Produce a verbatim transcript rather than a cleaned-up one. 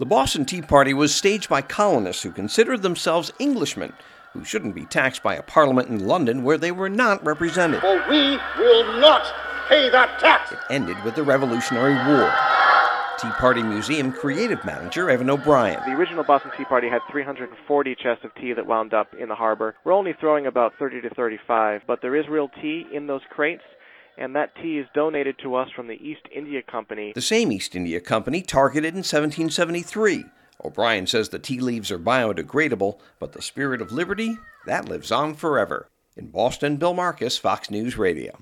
The Boston Tea Party was staged by colonists who considered themselves Englishmen, who shouldn't be taxed by a parliament in London where they were not represented. For we will not pay that tax! It ended with the Revolutionary War. Tea Party Museum creative manager Evan O'Brien. The original Boston Tea Party had three hundred forty chests of tea that wound up in the harbor. We're only throwing about thirty to thirty-five, but there is real tea in those crates, and that tea is donated to us from the East India Company. The same East India Company targeted in seventeen seventy-three. O'Brien says the tea leaves are biodegradable, but the spirit of liberty, that lives on forever. In Boston, Bill Marcus, Fox News Radio.